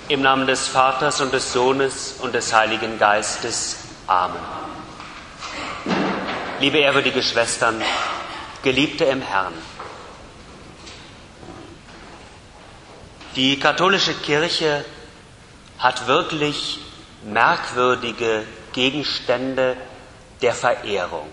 Im Namen des Vaters und des Sohnes und des Heiligen Geistes. Amen. Liebe ehrwürdige Schwestern, Geliebte im Herrn. Die katholische Kirche hat wirklich merkwürdige Gegenstände der Verehrung.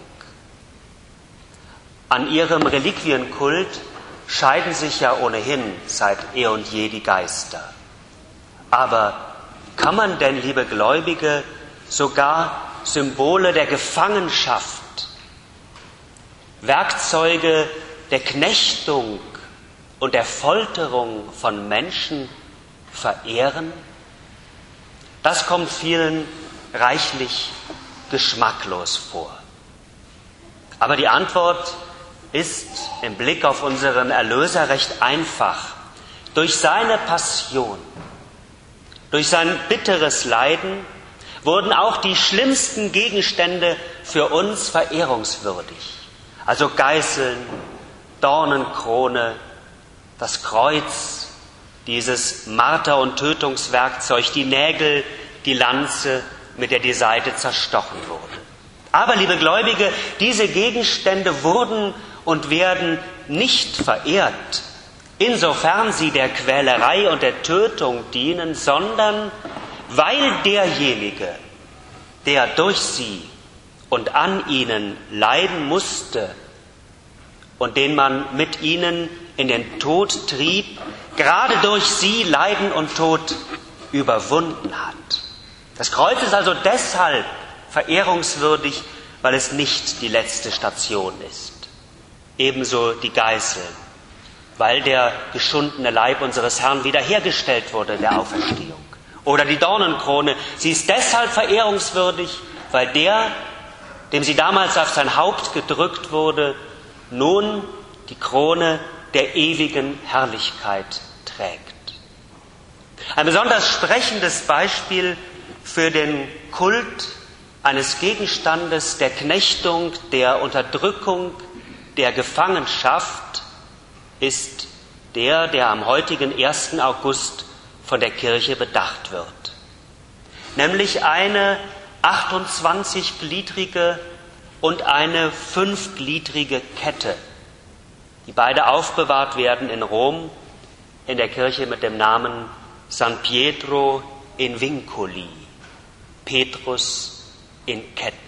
An ihrem Reliquienkult scheiden sich ja ohnehin seit eh und je die Geister. Aber kann man denn, liebe Gläubige, sogar Symbole der Gefangenschaft, Werkzeuge der Knechtung und der Folterung von Menschen verehren? Das kommt vielen reichlich geschmacklos vor. Aber die Antwort ist im Blick auf unseren Erlöser recht einfach. Durch seine Passion, durch sein bitteres Leiden wurden auch die schlimmsten Gegenstände für uns verehrungswürdig. Also Geißeln, Dornenkrone, das Kreuz, dieses Marter- und Tötungswerkzeug, die Nägel, die Lanze, mit der die Seite zerstochen wurde. Aber, liebe Gläubige, diese Gegenstände wurden und werden nicht verehrt, insofern sie der Quälerei und der Tötung dienen, sondern weil derjenige, der durch sie und an ihnen leiden musste und den man mit ihnen in den Tod trieb, gerade durch sie Leiden und Tod überwunden hat. Das Kreuz ist also deshalb verehrungswürdig, weil es nicht die letzte Station ist. Ebenso die Geißeln, weil der geschundene Leib unseres Herrn wiederhergestellt wurde in der Auferstehung. Oder die Dornenkrone, sie ist deshalb verehrungswürdig, weil der, dem sie damals auf sein Haupt gedrückt wurde, nun die Krone der ewigen Herrlichkeit trägt. Ein besonders sprechendes Beispiel für den Kult eines Gegenstandes der Knechtung, der Unterdrückung, der Gefangenschaft ist der am heutigen 1. August von der Kirche bedacht wird. Nämlich eine 28-gliedrige und eine 5-gliedrige Kette, die beide aufbewahrt werden in Rom in der Kirche mit dem Namen San Pietro in Vinculi, Petrus in Ketten.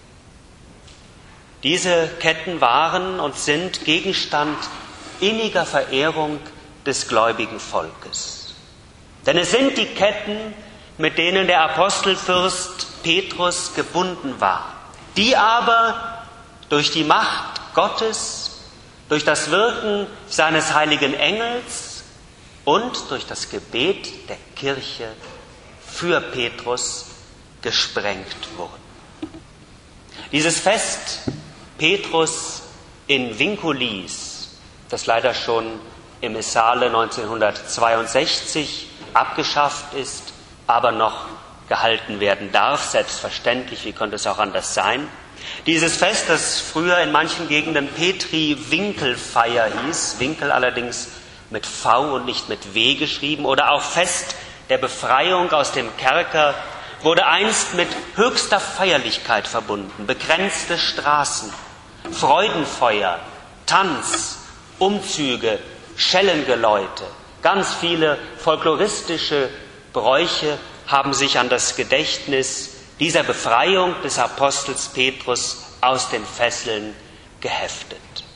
Diese Ketten waren und sind Gegenstand inniger Verehrung des gläubigen Volkes. Denn es sind die Ketten, mit denen der Apostelfürst Petrus gebunden war, die aber durch die Macht Gottes, durch das Wirken seines heiligen Engels und durch das Gebet der Kirche für Petrus gesprengt wurden. Dieses Fest Petrus in Vinculis, das leider schon im Missale 1962 abgeschafft ist, aber noch gehalten werden darf, selbstverständlich, wie konnte es auch anders sein. Dieses Fest, das früher in manchen Gegenden Petri-Winkelfeier hieß, Winkel allerdings mit V und nicht mit W geschrieben, oder auch Fest der Befreiung aus dem Kerker, wurde einst mit höchster Feierlichkeit verbunden. Begrenzte Straßen, Freudenfeuer, Tanz, Umzüge, Schellengeläute, ganz viele folkloristische Bräuche haben sich an das Gedächtnis dieser Befreiung des Apostels Petrus aus den Fesseln geheftet.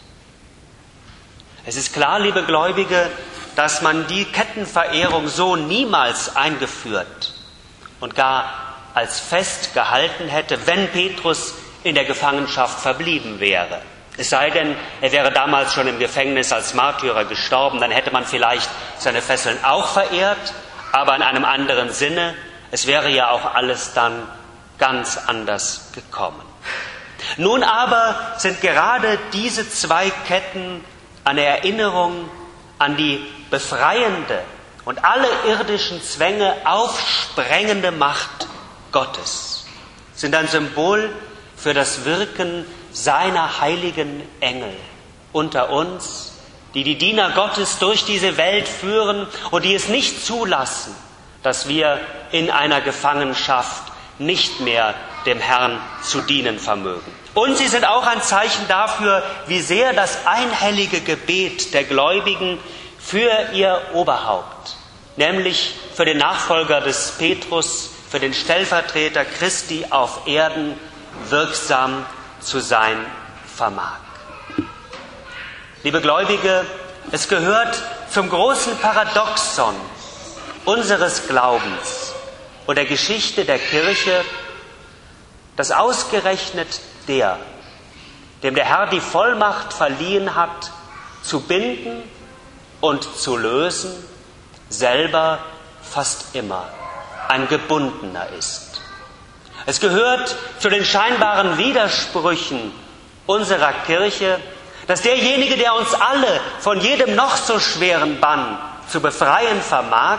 Es ist klar, liebe Gläubige, dass man die Kettenverehrung so niemals eingeführt und gar als Fest gehalten hätte, wenn Petrus in der Gefangenschaft verblieben wäre. Es sei denn, er wäre damals schon im Gefängnis als Märtyrer gestorben, dann hätte man vielleicht seine Fesseln auch verehrt, aber in einem anderen Sinne. Es wäre ja auch alles dann ganz anders gekommen. Nun aber sind gerade diese 2 Ketten eine Erinnerung an die befreiende und alle irdischen Zwänge aufsprengende Macht Gottes, sind ein Symbol für das Wirken seiner heiligen Engel unter uns, die die Diener Gottes durch diese Welt führen und die es nicht zulassen, dass wir in einer Gefangenschaft nicht mehr dem Herrn zu dienen vermögen. Und sie sind auch ein Zeichen dafür, wie sehr das einhellige Gebet der Gläubigen für ihr Oberhaupt, nämlich für den Nachfolger des Petrus, für den Stellvertreter Christi auf Erden, wirksam zu sein vermag. Liebe Gläubige, es gehört zum großen Paradoxon unseres Glaubens und der Geschichte der Kirche, dass ausgerechnet der, dem der Herr die Vollmacht verliehen hat, zu binden und zu lösen, selber fast immer ein Gebundener ist. Es gehört zu den scheinbaren Widersprüchen unserer Kirche, dass derjenige, der uns alle von jedem noch so schweren Bann zu befreien vermag,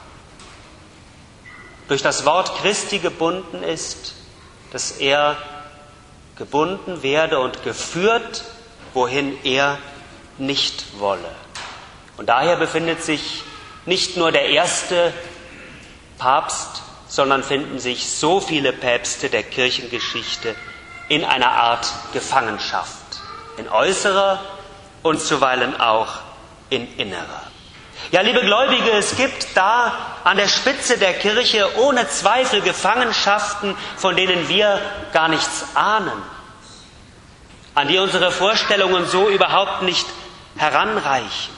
durch das Wort Christi gebunden ist, dass er gebunden werde und geführt, wohin er nicht wolle. Und daher befindet sich nicht nur der erste Papst, sondern finden sich so viele Päpste der Kirchengeschichte in einer Art Gefangenschaft, in äußerer und zuweilen auch in innerer. Ja, liebe Gläubige, es gibt da an der Spitze der Kirche ohne Zweifel Gefangenschaften, von denen wir gar nichts ahnen, an die unsere Vorstellungen so überhaupt nicht heranreichen.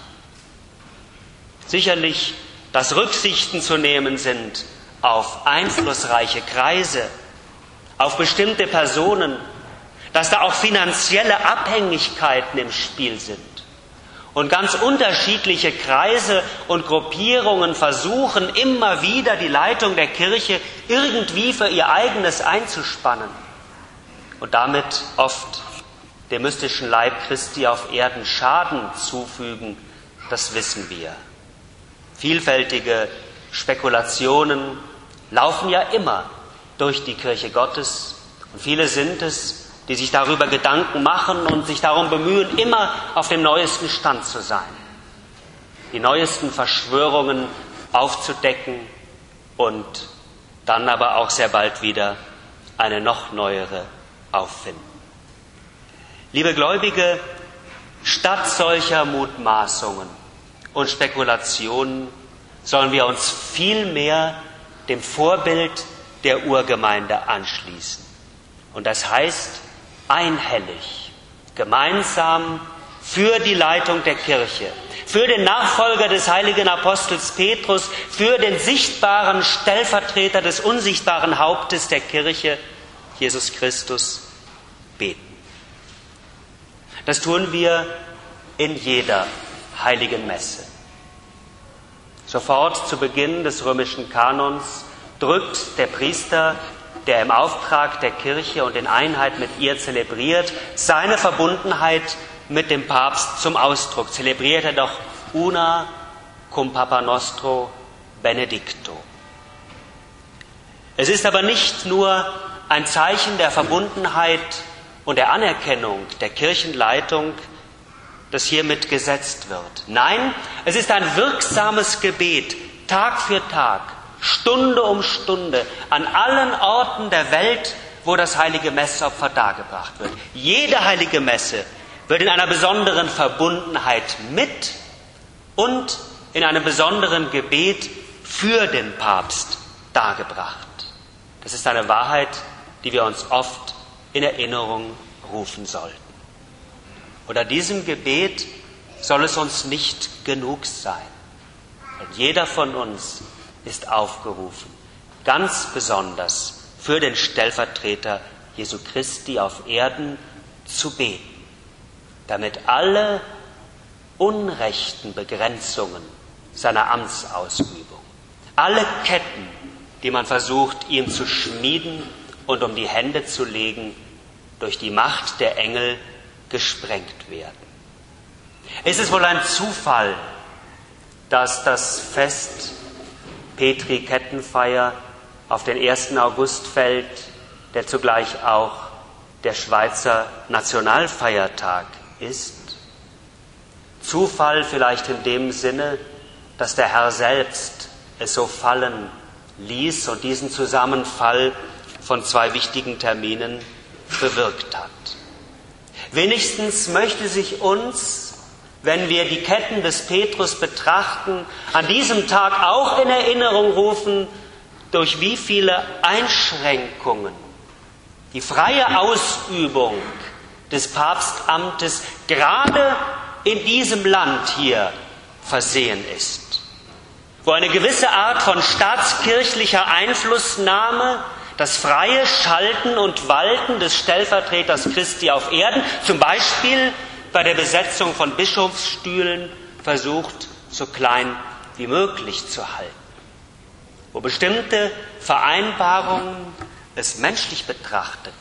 Sicherlich, dass Rücksichten zu nehmen sind auf einflussreiche Kreise, auf bestimmte Personen, dass da auch finanzielle Abhängigkeiten im Spiel sind. Und ganz unterschiedliche Kreise und Gruppierungen versuchen immer wieder, die Leitung der Kirche irgendwie für ihr eigenes einzuspannen und damit oft dem mystischen Leib Christi auf Erden Schaden zufügen, das wissen wir. Vielfältige Spekulationen laufen ja immer durch die Kirche Gottes und viele sind es, die sich darüber Gedanken machen und sich darum bemühen, immer auf dem neuesten Stand zu sein, die neuesten Verschwörungen aufzudecken und dann aber auch sehr bald wieder eine noch neuere auffinden. Liebe Gläubige, statt solcher Mutmaßungen und Spekulationen sollen wir uns vielmehr dem Vorbild der Urgemeinde anschließen. Und das heißt, einhellig, gemeinsam für die Leitung der Kirche, für den Nachfolger des heiligen Apostels Petrus, für den sichtbaren Stellvertreter des unsichtbaren Hauptes der Kirche, Jesus Christus, beten. Das tun wir in jeder heiligen Messe. Sofort zu Beginn des römischen Kanons drückt der Priester, der im Auftrag der Kirche und in Einheit mit ihr zelebriert, seine Verbundenheit mit dem Papst zum Ausdruck. Zelebriert er doch una cum Papa Nostro Benedicto. Es ist aber nicht nur ein Zeichen der Verbundenheit und der Anerkennung der Kirchenleitung, das hiermit gesetzt wird. Nein, es ist ein wirksames Gebet, Tag für Tag, Stunde um Stunde, an allen Orten der Welt, wo das heilige Messopfer dargebracht wird. Jede heilige Messe wird in einer besonderen Verbundenheit mit und in einem besonderen Gebet für den Papst dargebracht. Das ist eine Wahrheit, die wir uns oft in Erinnerung rufen sollten. Unter diesem Gebet soll es uns nicht genug sein. Und jeder von uns ist aufgerufen, ganz besonders für den Stellvertreter Jesu Christi auf Erden zu beten, damit alle unrechten Begrenzungen seiner Amtsausübung, alle Ketten, die man versucht, ihm zu schmieden und um die Hände zu legen, durch die Macht der Engel gesprengt werden. Ist es wohl ein Zufall, dass das Fest Petri Kettenfeier auf den 1. August fällt, der zugleich auch der Schweizer Nationalfeiertag ist? Zufall vielleicht in dem Sinne, dass der Herr selbst es so fallen ließ und diesen Zusammenfall von zwei wichtigen Terminen bewirkt hat. Wenigstens möchte sich uns, wenn wir die Ketten des Petrus betrachten, an diesem Tag auch in Erinnerung rufen, durch wie viele Einschränkungen die freie Ausübung des Papstamtes gerade in diesem Land hier versehen ist, wo eine gewisse Art von staatskirchlicher Einflussnahme das freie Schalten und Walten des Stellvertreters Christi auf Erden, zum Beispiel bei der Besetzung von Bischofsstühlen, versucht, so klein wie möglich zu halten. Wo bestimmte Vereinbarungen es menschlich betrachtet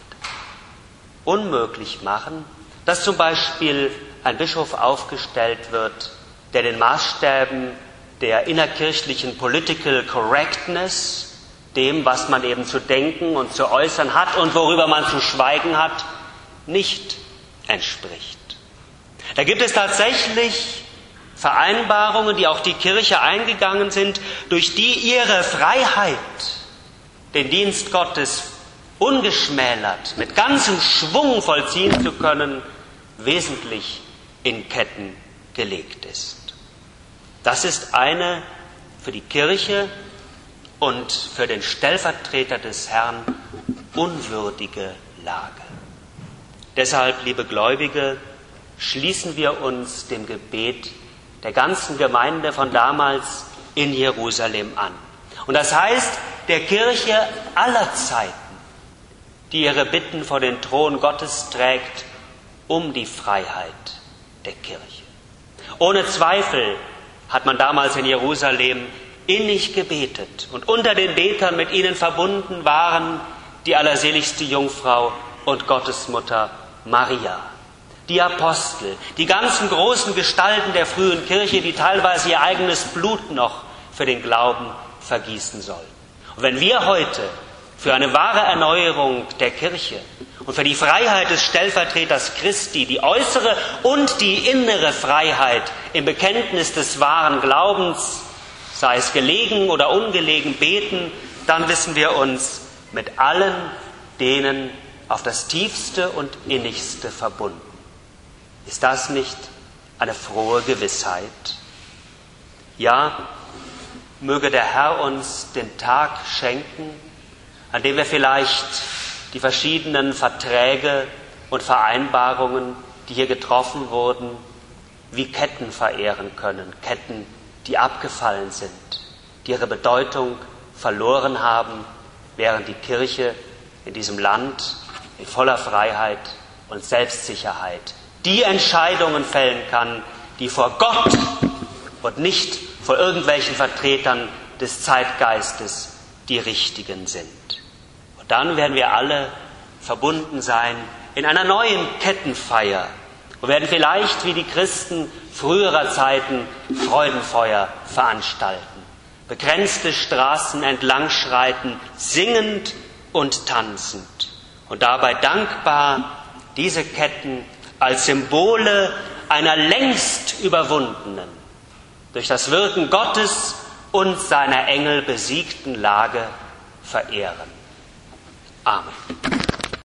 unmöglich machen, dass zum Beispiel ein Bischof aufgestellt wird, der den Maßstäben der innerkirchlichen Political Correctness, dem, was man eben zu denken und zu äußern hat und worüber man zu schweigen hat, nicht entspricht. Da gibt es tatsächlich Vereinbarungen, die auch die Kirche eingegangen sind, durch die ihre Freiheit, den Dienst Gottes ungeschmälert, mit ganzem Schwung vollziehen zu können, wesentlich in Ketten gelegt ist. Das ist eine für die Kirche und für den Stellvertreter des Herrn unwürdige Lage. Deshalb, liebe Gläubige, schließen wir uns dem Gebet der ganzen Gemeinde von damals in Jerusalem an. Und das heißt, der Kirche aller Zeiten, die ihre Bitten vor den Thron Gottes trägt, um die Freiheit der Kirche. Ohne Zweifel hat man damals in Jerusalem innig gebetet. Und unter den Betern mit ihnen verbunden waren die allerseligste Jungfrau und Gottesmutter Maria, die Apostel, die ganzen großen Gestalten der frühen Kirche, die teilweise ihr eigenes Blut noch für den Glauben vergießen sollten. Und wenn wir heute für eine wahre Erneuerung der Kirche und für die Freiheit des Stellvertreters Christi, die äußere und die innere Freiheit im Bekenntnis des wahren Glaubens, sei es gelegen oder ungelegen, beten, dann wissen wir uns mit allen denen auf das Tiefste und Innigste verbunden. Ist das nicht eine frohe Gewissheit? Ja, möge der Herr uns den Tag schenken, an dem wir vielleicht die verschiedenen Verträge und Vereinbarungen, die hier getroffen wurden, wie Ketten verehren können. Ketten, die abgefallen sind, die ihre Bedeutung verloren haben, während die Kirche in diesem Land in voller Freiheit und Selbstsicherheit die Entscheidungen fällen kann, die vor Gott und nicht vor irgendwelchen Vertretern des Zeitgeistes die richtigen sind. Und dann werden wir alle verbunden sein in einer neuen Kettenfeier und werden vielleicht wie die Christen früherer Zeiten Freudenfeuer veranstalten, begrenzte Straßen entlang schreiten, singend und tanzend und dabei dankbar diese Ketten als Symbole einer längst überwundenen, durch das Wirken Gottes und seiner Engel besiegten Lage verehren. Amen.